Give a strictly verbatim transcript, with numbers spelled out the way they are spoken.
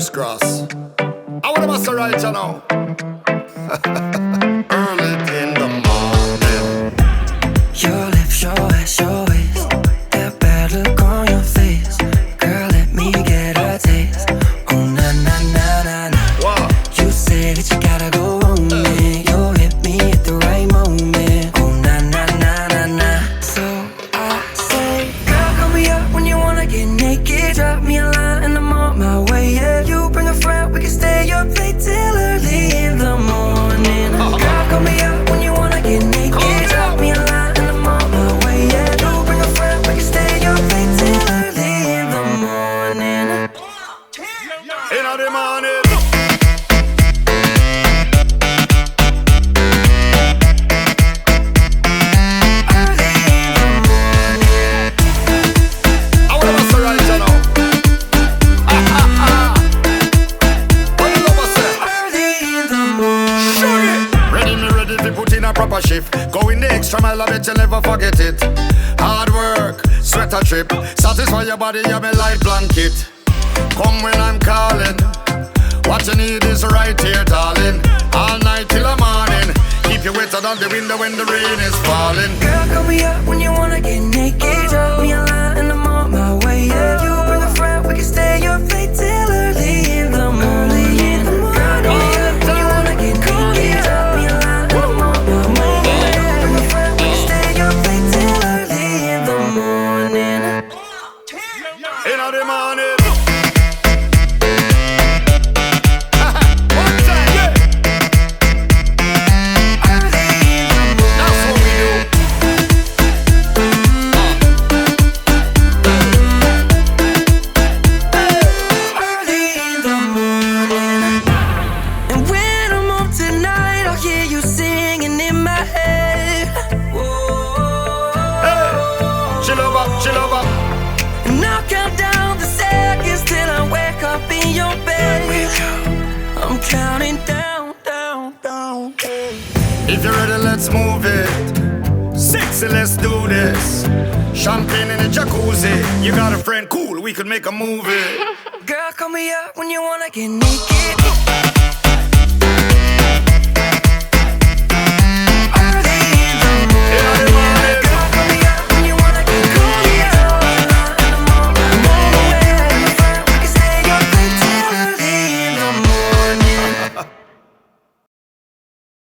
first cross. I want to must right, you know. Early in the morning. Your lips, your ass, your waist, that bad look on your face. Girl, let me get a taste. Oh, na na na na na. Wow. You say that you gotta go home, man. You hit me at the right moment. Oh, na na na na na. So I say, girl, call me up when you wanna get naked. Drop me a line and I'm on my way. Yeah, you bring a friend, we can stay up late till early in the morning. Girl, call me up when you wanna get naked. Drop me a line and I'm on my way. Yeah, you bring a friend, we can stay up late till early in the morning. In the morning. Proper shift, going the extra mile, I bet you never forget it. Hard work, sweat a trip, satisfy your body, you're my light blanket. Come when I'm calling, what you need is right here, darling. All night till the morning, keep you wetter than the window when the rain is falling. Girl, call me up when you wanna get naked. Drop me a line and I'm on my way. Yeah, you bring a friend, we can stay up late till early in the morning. Girl, call me up when you wanna get naked. Drop me a line and I'm on my way. Yeah, you bring a friend, we can stay up late till early in the morning. In the morning. Chill over. And I'll count down the seconds till I wake up in your bed. I'm counting down, down, down. If you're ready, let's move it. Sexy, let's do this. Champagne in the jacuzzi. You got a friend, cool, we could make a movie. Girl, call me up when you wanna get naked.